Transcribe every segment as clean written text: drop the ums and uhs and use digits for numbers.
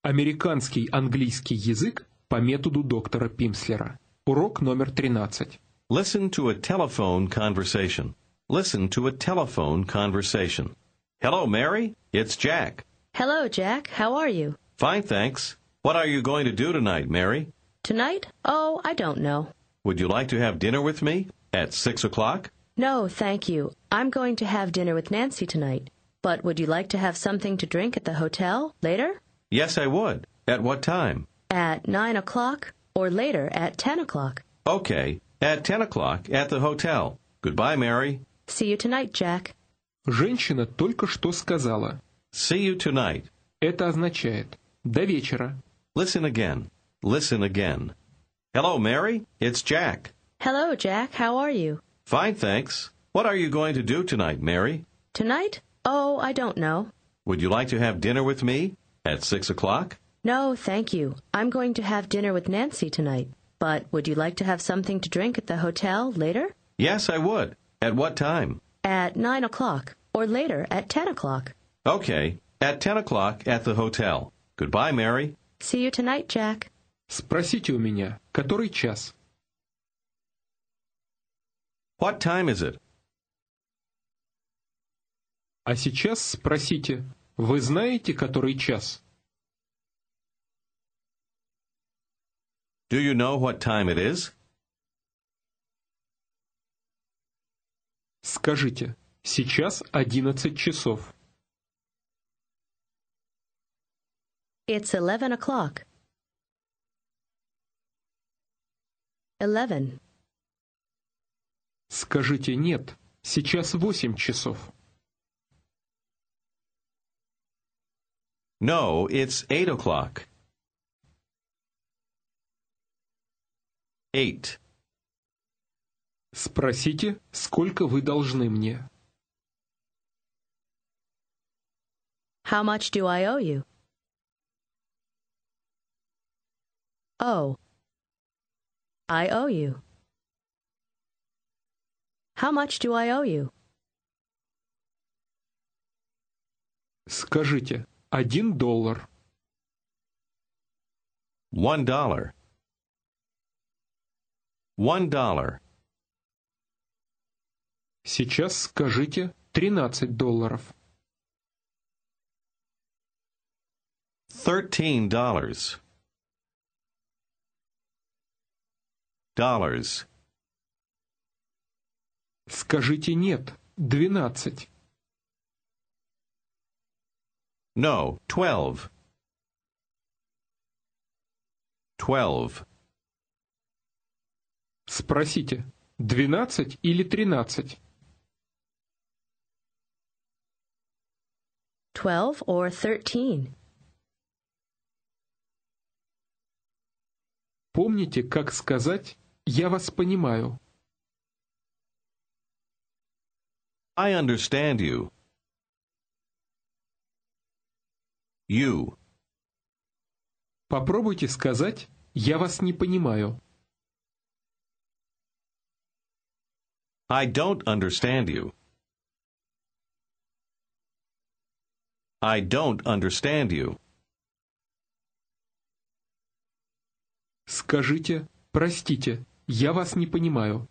Американский английский язык по методу доктора Пимслера. Урок номер 13. Listen to a telephone conversation. Listen to a telephone conversation. Hello, Mary. It's Jack. Hello, Jack. How are you? Fine, thanks. What are you going to do tonight, Mary? Tonight? Oh, I don't know. Would you like to have dinner with me at 6 o'clock? No, thank you. I'm going to have dinner with Nancy tonight. But would you like to have something to drink at the hotel later? Yes, I would. At what time? At 9 o'clock or later at 10 o'clock. Okay, at 10 o'clock at the hotel. Goodbye, Mary. See you tonight, Jack. Женщина только что сказала. See you tonight. Это означает «до вечера». Listen again. Listen again. Hello, Mary. It's Jack. Hello, Jack. How are you? Fine, thanks. What are you going to do tonight, Mary? Tonight? Oh, I don't know. Would you like to have dinner with me at 6 o'clock? No, thank you. I'm going to have dinner with Nancy tonight. But would you like to have something to drink at the hotel later? Yes, I would. At what time? At 9 o'clock or later at 10 o'clock. Okay, at 10 o'clock at the hotel. Goodbye, Mary. See you tonight, Jack. Спросите у меня, который час? What time is it? А сейчас спросите, вы знаете, который час? Do you know what time it is? Скажите, сейчас 11 часов. It's 11 o'clock. 11. Скажите нет, сейчас 8 часов. No, it's 8 o'clock. 8. Спросите, сколько вы должны мне. How much do I owe you? Oh. I owe you. How much do I owe you? Скажите, $1. $1. $1. Сейчас скажите $13. $13. Dollars. Скажите нет, 12. No, 12. 12. Спросите, 12 или 13? 12 or 13? Помните, как сказать «я вас понимаю»? I understand you. You. Попробуйте сказать «я вас не понимаю». I don't understand you. I don't understand you. Скажите «простите, я вас не понимаю».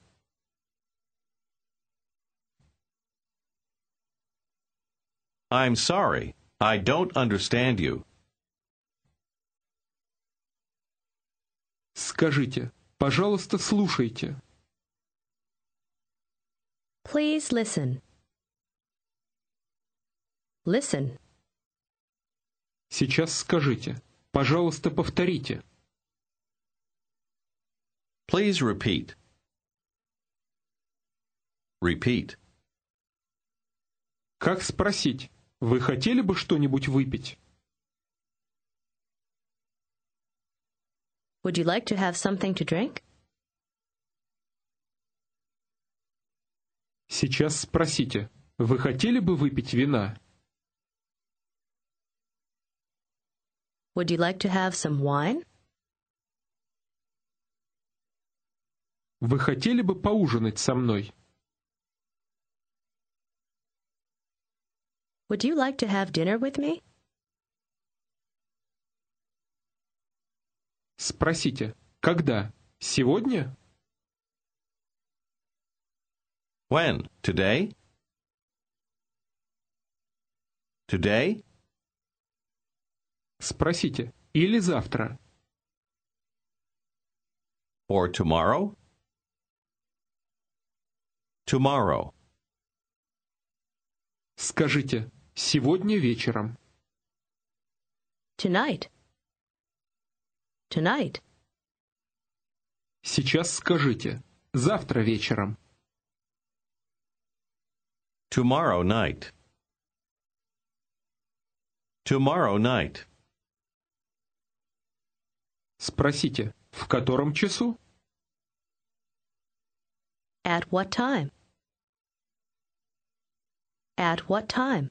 I'm sorry. I don't understand you. Скажите «пожалуйста, слушайте». Please listen. Listen. Сейчас скажите «пожалуйста, повторите». Please repeat. Repeat. Как спросить «вы хотели бы что-нибудь выпить»? Would you like to have something to drink? Сейчас спросите «вы хотели бы выпить вина»? Would you like to have some wine? Вы хотели бы поужинать со мной? Would you like to have dinner with me? Спросите, когда? Сегодня? When? Today? Today? Спросите, или завтра? Or tomorrow? Tomorrow. Скажите, сегодня вечером. Tonight. Tonight. Сейчас скажите, завтра вечером. Tomorrow night. Tomorrow night. Спросите, в котором часу? At what time? At what time?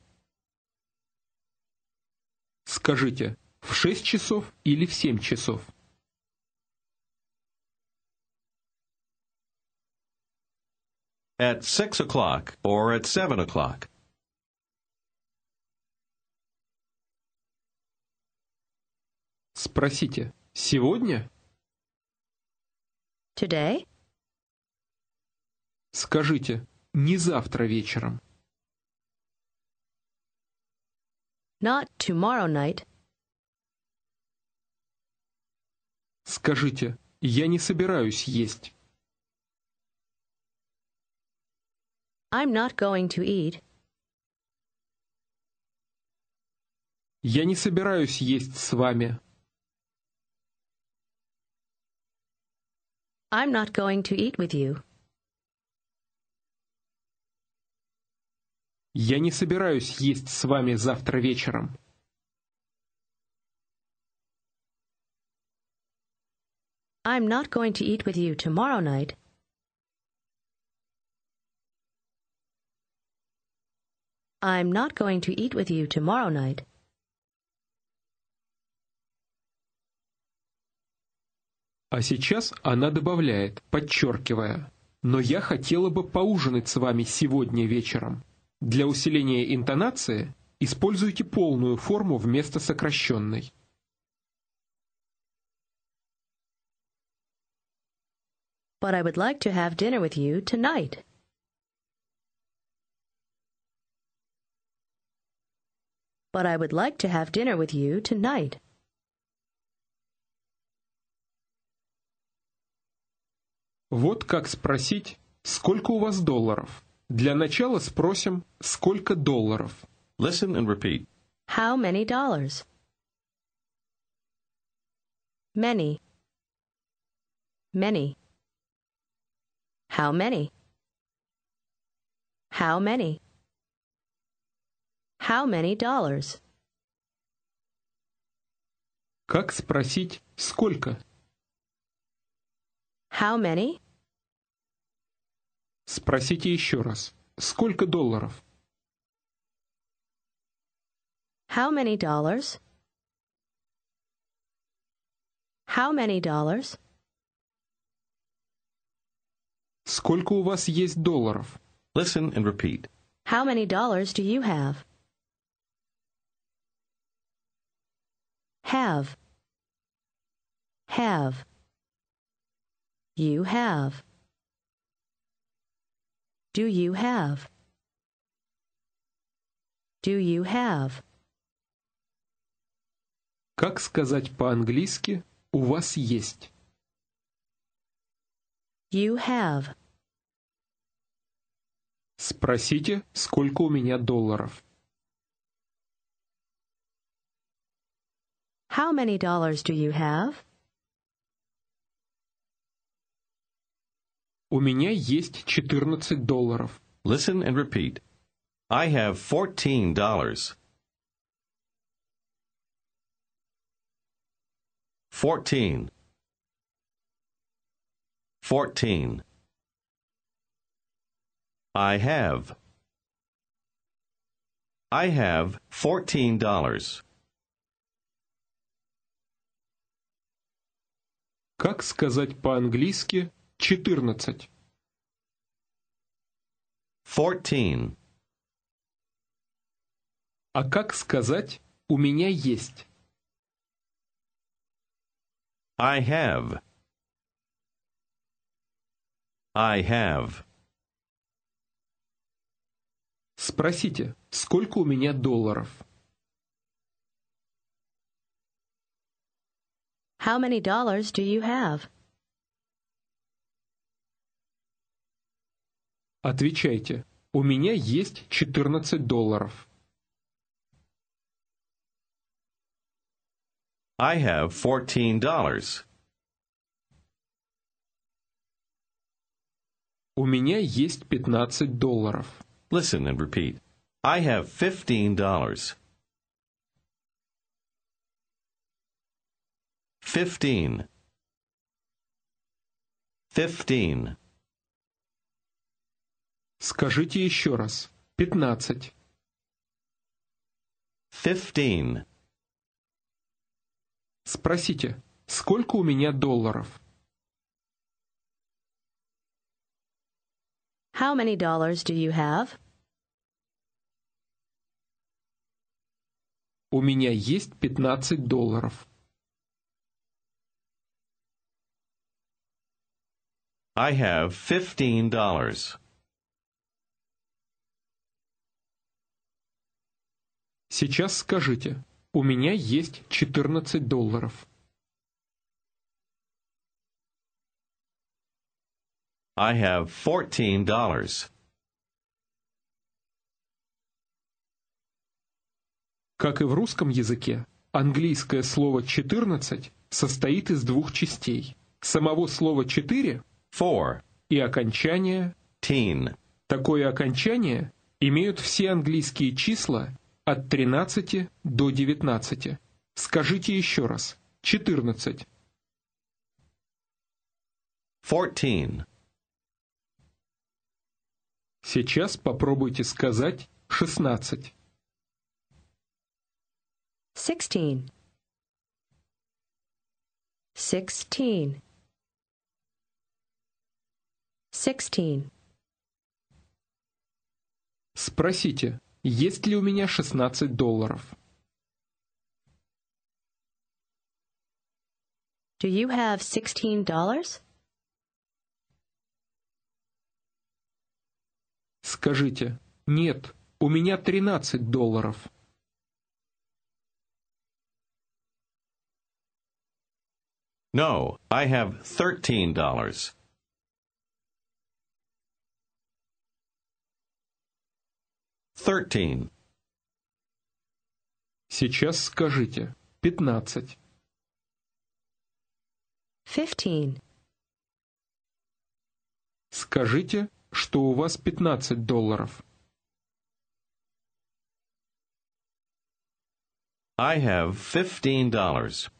Скажите, в 6 часов или в 7 часов? At 6 o'clock or at 7 o'clock. Спросите, сегодня? Today? Скажите, не завтра вечером. Not tomorrow night. Скажите, я не собираюсь есть. I'm not going to eat. Я не собираюсь есть с вами. I'm not going to eat with you. Я не собираюсь есть с вами завтра вечером. I'm not going to eat with you tomorrow night. I'm not going to eat with you tomorrow night. А сейчас она добавляет, подчеркивая, «Но я хотела бы поужинать с вами сегодня вечером». Для усиления интонации используйте полную форму вместо сокращенной. But I would like to have dinner with you tonight. But I would like to have dinner with you tonight. Вот как спросить, сколько у вас долларов? Для начала спросим, сколько долларов. Listen and repeat. How many dollars? Many. Many. How many? How many? How many dollars? Как спросить, сколько? How many? Спросите еще раз, сколько долларов? How many dollars? How many dollars? Сколько у вас есть долларов? Listen and repeat. How many dollars do you have? Have. Have. You have. Do you have? Do you have? Как сказать по-английски «у вас есть»? You have. Спросите, сколько у меня долларов. How many dollars do you have? У меня есть 14 долларов. Listen and repeat. I have $14. 14. 14. I have. I have $14. Как сказать по-английски 14? 14. А как сказать «у меня есть»? I have. I have. Спросите, сколько у меня долларов? How many dollars do you have? Отвечайте, у меня есть $14. I have $14. У меня есть $15. Listen and repeat. I have $15. 15. 15. Скажите еще раз. 15. 15. Спросите, сколько у меня долларов? How many dollars do you have? У меня есть $15. I have $15. Сейчас скажите, у меня есть $14. I have $14. Как и в русском языке, английское слово «14» состоит из двух частей. Самого слова «4» 4. и окончания. Teen. Такое окончание имеют все английские числа от 13 до 19. Скажите еще раз. 14. 14. Сейчас попробуйте сказать 16. 16. 16. 16. Спросите, есть ли у меня $16? Do you have $16? Скажите, нет, у меня $13. No, I have $13. $13. Сейчас скажите 15. 15. Скажите, что у вас $15. I have $15.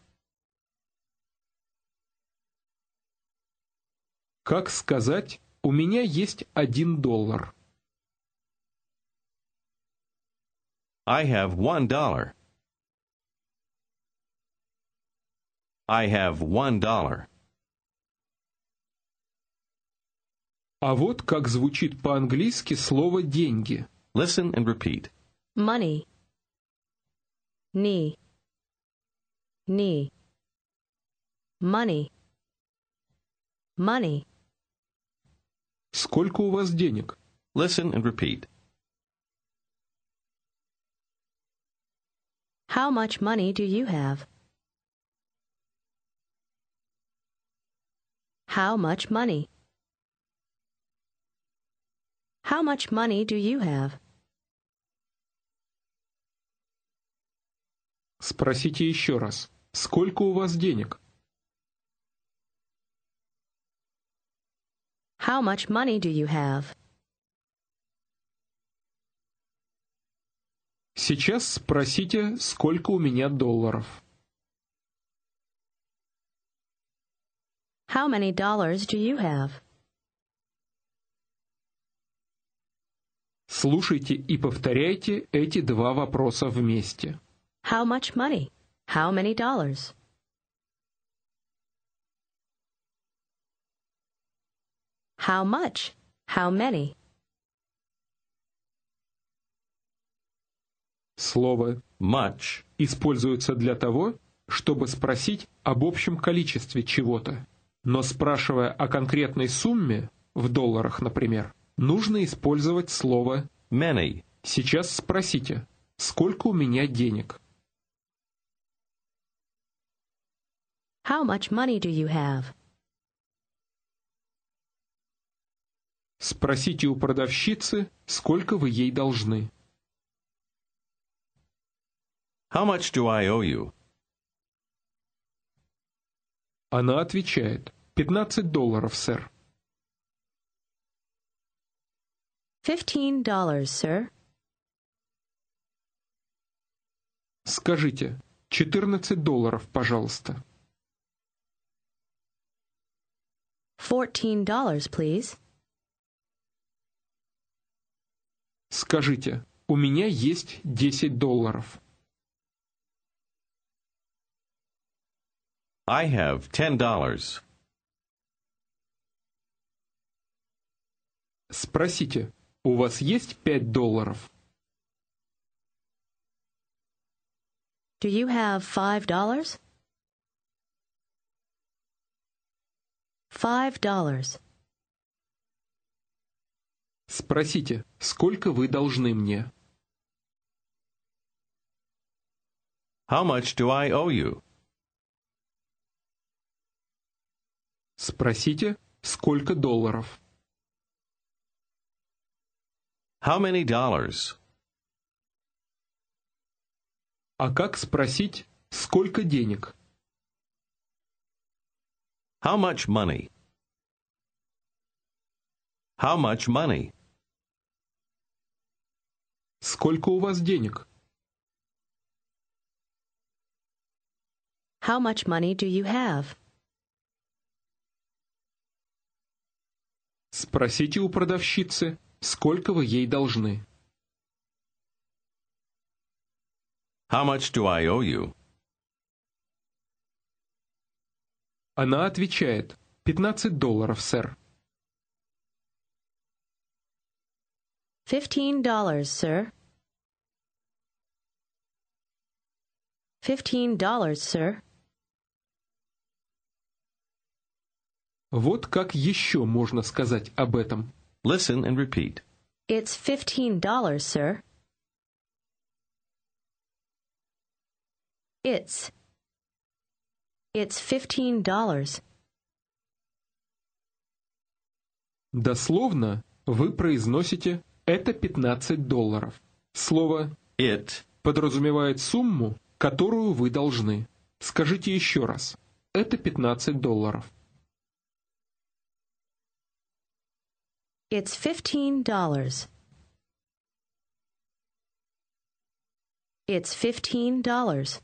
Как сказать, у меня есть $1? I have $1. I have $1. А вот как звучит по-английски слово «деньги». Listen and repeat. Money. Knee. Knee. Money. Money. Сколько у вас денег? Listen and repeat. How much money do you have? How much money? How much money do you have? Спросите еще раз. Сколько у вас денег? How much money do you have? Сейчас спросите, сколько у меня долларов. How many dollars do you have? Слушайте и повторяйте эти два вопроса вместе. How much money? How many dollars? How much? How many? Слово Much используется для того, чтобы спросить об общем количестве чего-то. Но спрашивая о конкретной сумме, в долларах, например, нужно использовать слово many. Сейчас спросите, сколько у меня денег? How much money do you have? Спросите у продавщицы, сколько вы ей должны. How much do I owe you? Она отвечает, $15, сэр. $15, sir. Скажите, $14, пожалуйста. $14, please. Скажите, у меня есть $10. I have $10. Спросите, у вас есть $5? Do you have $5? $5. Спросите, сколько вы должны мне? How much do I owe you? Спросите, сколько долларов? How many dollars? А как спросить, сколько денег? How much money? How much money? Сколько у вас денег? How much money do you have? Спросите у продавщицы, сколько вы ей должны. How much do I owe you? Она отвечает, $15, сэр. $15, sir. $15, sir. Вот как еще можно сказать об этом. Listen and repeat. It's $15, sir. It's $15. Дословно вы произносите «это $15». Слово It подразумевает сумму, которую вы должны. Скажите еще раз. Это $15. It's $15. It's $15.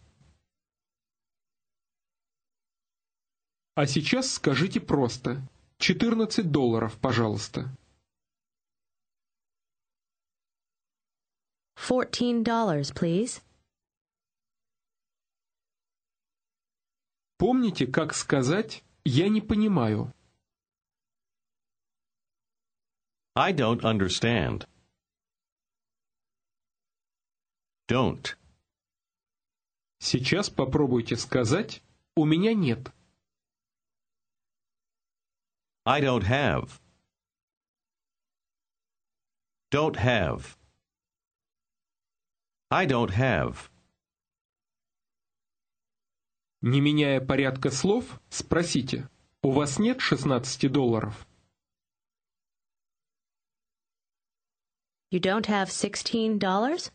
А сейчас скажите просто $14, пожалуйста. $14, please. Помните, как сказать «я не понимаю»? I don't understand. Don't. Сейчас попробуйте сказать «у меня нет». I don't have. Don't have. I don't have. Не меняя порядка слов, спросите «у вас нет $16?» You don't have $16?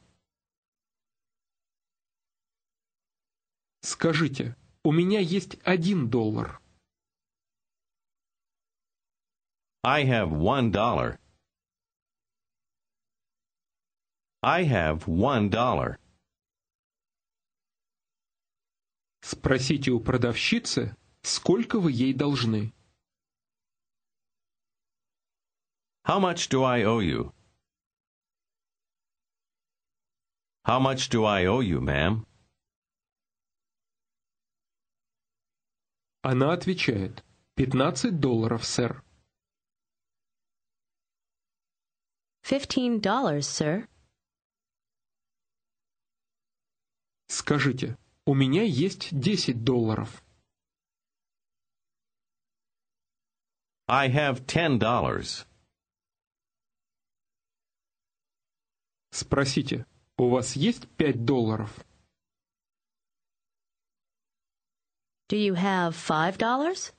Скажите «у меня есть $1». I have $1. I have $1. Спросите у продавщицы, сколько вы ей должны. How much do I owe you? How much do I owe you, ma'am? Она отвечает $15, сэр. $15, sir. Скажите, У меня есть $10. I have $10. Спросите, у вас есть $5? Do you have $5?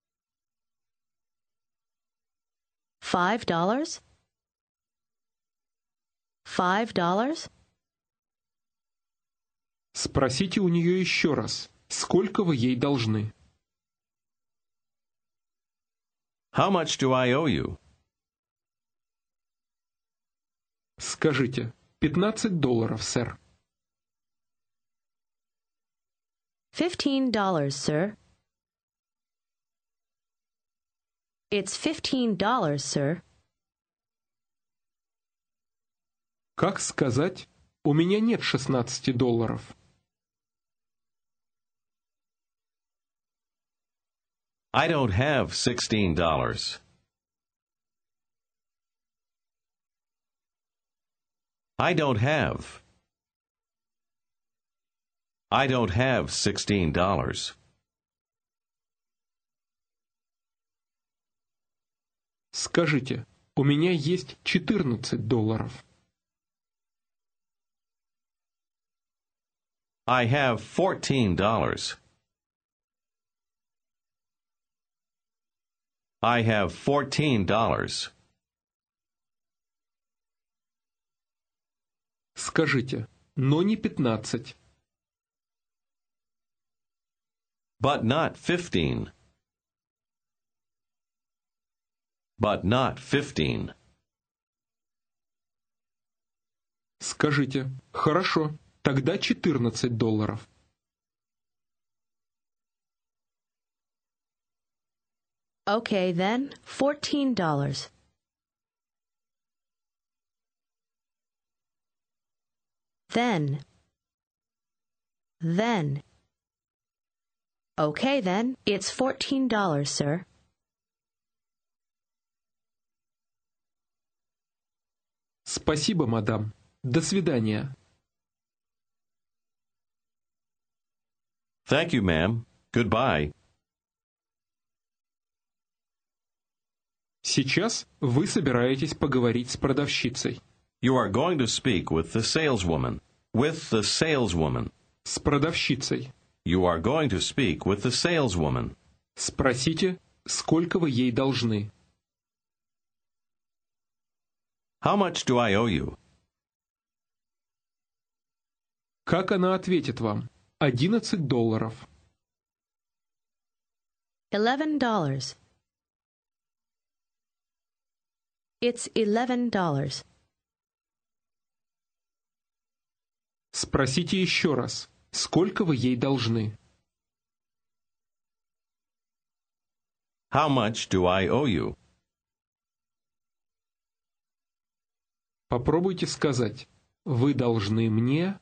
$5? $5? Спросите у нее еще раз, сколько вы ей должны. How much do I owe you? Скажите, $15, сэр. $15, sir. It's $15, sir. Как сказать, у меня нет $16? I don't have $16. I don't have $16. Скажите, у меня есть $14. I have $14. I have $14. Скажите, но не 15. But not 15. But not 15. Скажите, хорошо, тогда $14. Okay, then, $14. Then. Okay, then, it's $14, sir. Спасибо, мадам. До свидания. Thank you, ma'am. Goodbye. Сейчас вы собираетесь поговорить с продавщицей. You are going to speak with the saleswoman. With the saleswoman. С продавщицей. You are going to speak with the saleswoman. Спросите, сколько вы ей должны. How much do I owe you? Как она ответит вам? $11. $11. It's $11. Спросите еще раз, сколько вы ей должны. How much do I owe you? Попробуйте сказать, вы должны мне.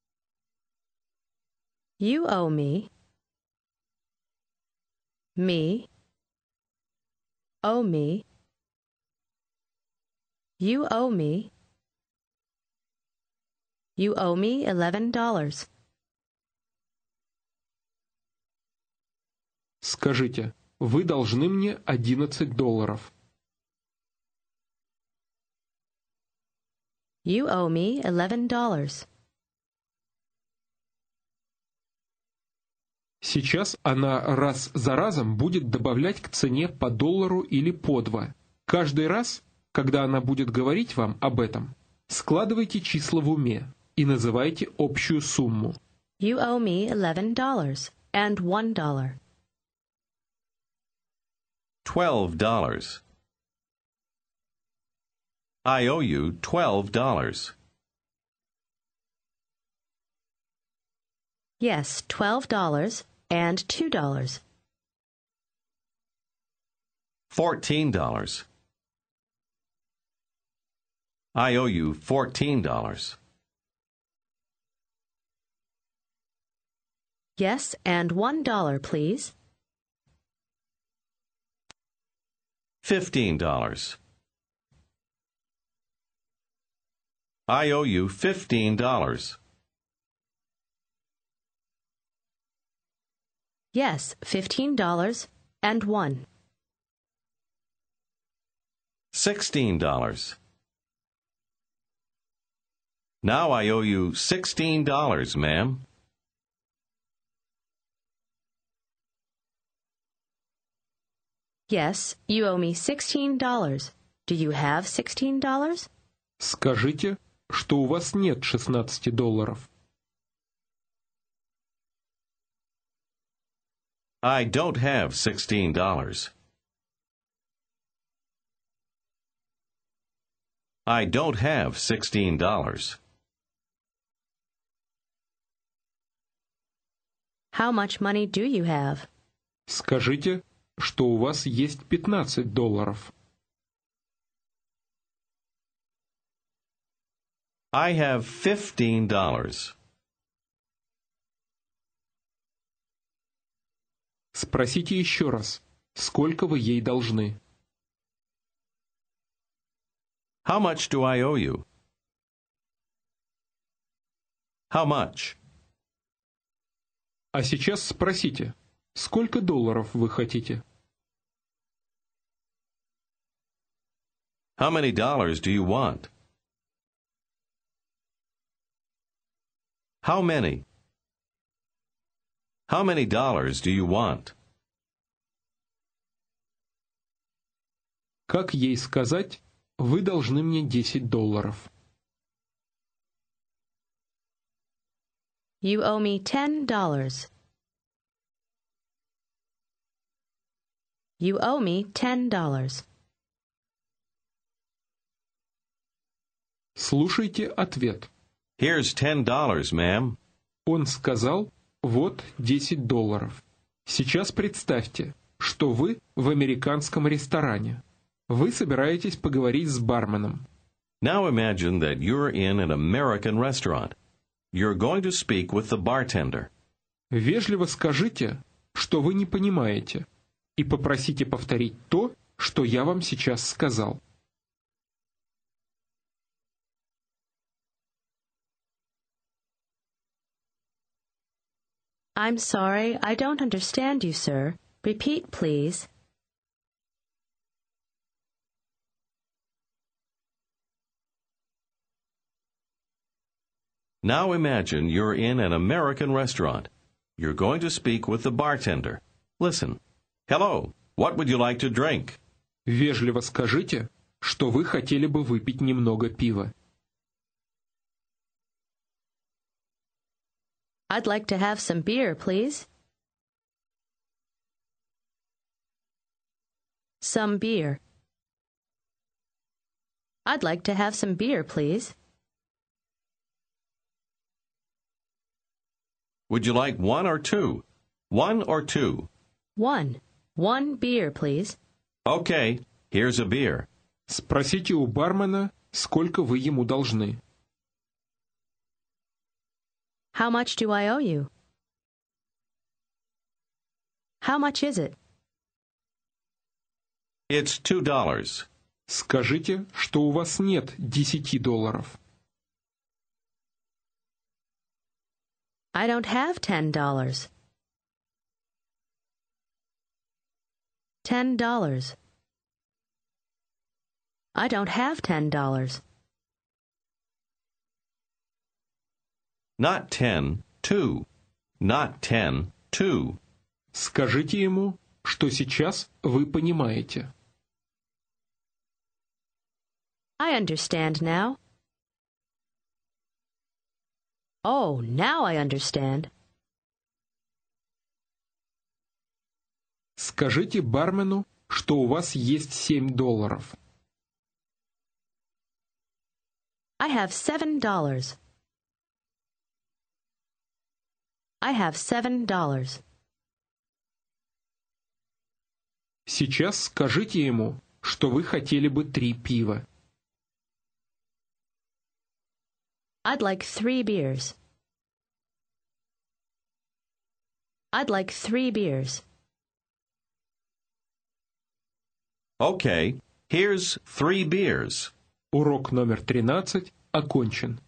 You owe me. Me. Owe me. You owe me. You owe me $11. Скажите, вы должны мне $11. You owe me $11. Сейчас она раз за разом будет добавлять к цене по $1 или по $2. Каждый раз, когда она будет говорить вам об этом, складывайте числа в уме и называйте общую сумму. You owe me $11 and $1. $12. I owe you $12. Yes, $12 and $2. $14. I owe you $14. Yes, and $1, please. $15. I owe you $15. Yes, $15 and one. $16. Now I owe you $16, ma'am. Yes, you owe me $16. Do you have $16? Скажите, что у вас нет $16. I don't have $16. I don't have $16. How much money do you have? Скажите, что у вас есть $15. I have $15. Спросите еще раз, сколько вы ей должны. How much do I owe you? How much? А сейчас спросите, сколько $долларов вы хотите? How many dollars do you want? How many? How many dollars do you want? Как ей сказать, вы должны мне $10? You owe me $10. You owe me $10. Слушайте ответ. Here's $10, ma'am. Он сказал, вот $10. Сейчас представьте, что вы в американском ресторане. Вы собираетесь поговорить с барменом. Now imagine that you're in an American restaurant. You're going to speak with the bartender. Вежливо скажите, что вы не понимаете, и попросите повторить то, что я вам сейчас сказал. I'm sorry, I don't understand you, sir. Repeat, please. Now imagine you're in an American restaurant. You're going to speak with the bartender. Listen. Hello, what would you like to drink? Вежливо скажите, что вы хотели бы выпить немного пива. I'd like to have some beer, please. Some beer. I'd like to have some beer, please. Would you like one or two? One or two? One. One beer, please. Okay, here's a beer. Спросите у бармена, сколько вы ему должны. How much do I owe you? How much is it? It's $2. Скажите, что у вас нет $10. I don't have $10. $10. I don't have $10. Not 10, 2. Not 10, 2. Скажите ему, что сейчас вы понимаете. I understand now. Oh, now I understand. Скажите бармену, что у вас есть $7. I have $7. I have $7. Сейчас скажите ему, что вы хотели бы 3 пива. I'd like 3 beers. I'd like 3 beers. Okay, here's 3 beers. Урок номер 13 окончен.